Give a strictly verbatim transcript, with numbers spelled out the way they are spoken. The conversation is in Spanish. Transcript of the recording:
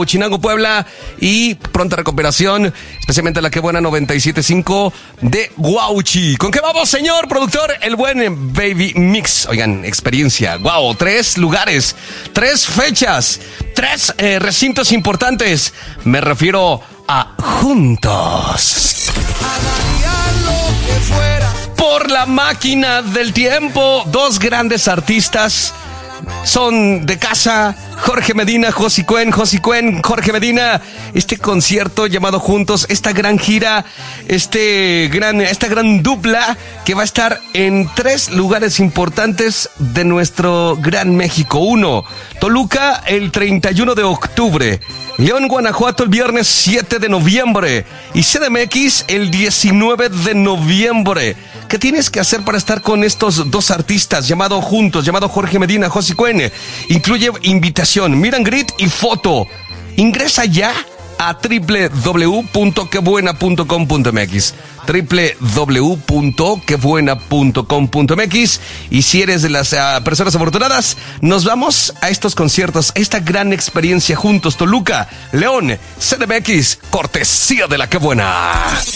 Chinango, Puebla, y pronta recuperación, especialmente la que buena noventa y siete punto cinco de Guauchi. ¿Con qué vamos, señor productor? El buen Baby Mix. Oigan, experiencia. Wow, tres lugares, tres fechas, tres eh, recintos importantes. Me refiero a Juntos. Por la máquina del tiempo, dos grandes artistas son de casa. Jorge Medina, Josi Cuen, Josi Cuen, Jorge Medina. Este concierto llamado Juntos, esta gran gira, este gran, esta gran dupla que va a estar en tres lugares importantes de nuestro gran México. Uno, Toluca el treinta y uno de octubre. León, Guanajuato el viernes siete de noviembre. Y C D M X el diecinueve de noviembre. ¿Qué tienes que hacer para estar con estos dos artistas llamado Juntos, llamado Jorge Medina, Josi Cuen? Incluye invitación, meet and greet y foto. Ingresa ya a doble u doble u doble u punto que buena punto com punto m x, doble u doble u doble u punto que buena punto com punto m x. Y si eres de las uh, personas afortunadas, nos vamos a estos conciertos, a esta gran experiencia Juntos, Toluca, León, C D M X, cortesía de la Que Buena.